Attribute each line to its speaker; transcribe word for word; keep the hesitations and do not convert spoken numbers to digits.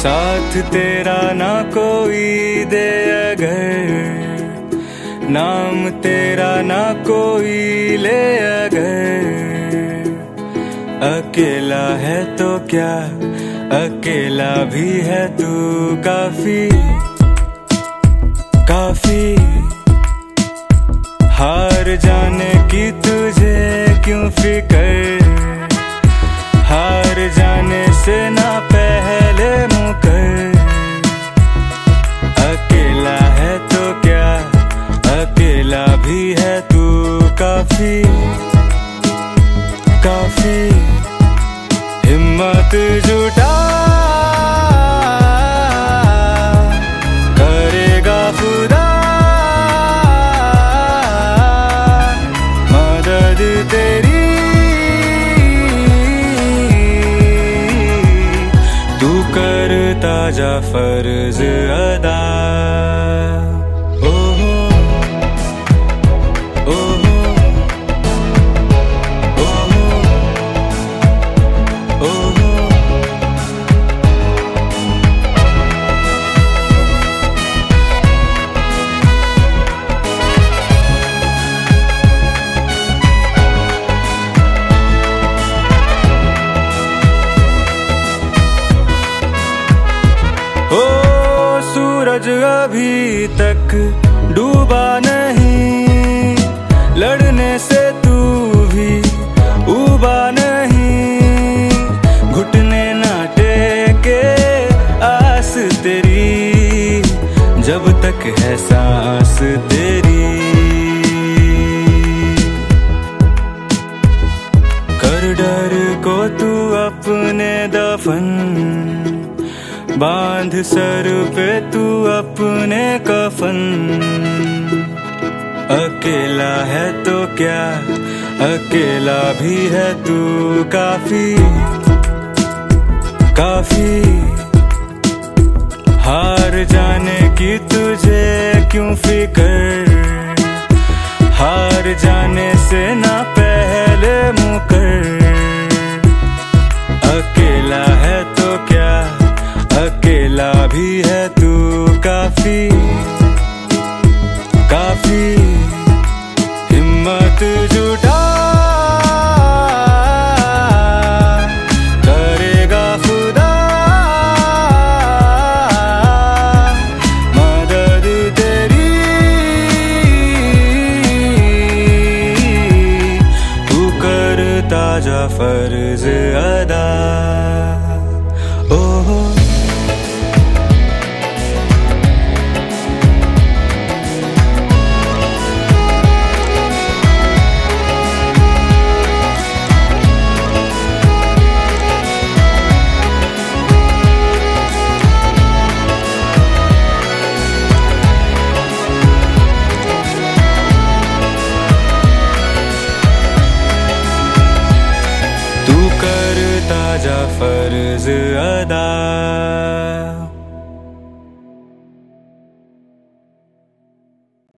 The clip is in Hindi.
Speaker 1: साथ तेरा ना कोई दे अगर, नाम तेरा ना कोई ले अगर, अकेला है तो क्या, अकेला भी है तू काफी काफी। हार जाने की तुझे क्यों फिकर, हार जाने से ना पहले मुकर, अकेला है तो क्या, अकेला भी है तू काफी काफी। हिम्मत जुटा करेगा खुदा मदद तेरी, तू करता जा फर्ज अदा। ओ सूरज अभी तक डूबा नहीं, लड़ने से तू भी उबा नहीं, घुटने ना टेके आस तेरी, जब तक है सांस तेरी। कर डर को तू अपने दफन, बांध सर पे तू अपने कफन, अकेला है तो क्या, अकेला भी है तू काफी काफी। हार जाने की तुझे क्यों फिकर, हार जाने से ना पहले मुकर, अकेला है तो क्या, अकेला भी है तू काफी काफी। हिम्मत जुटा करेगा खुदा मदद तेरी, तू करता जा फर्ज अदा। ओह जा फर्ज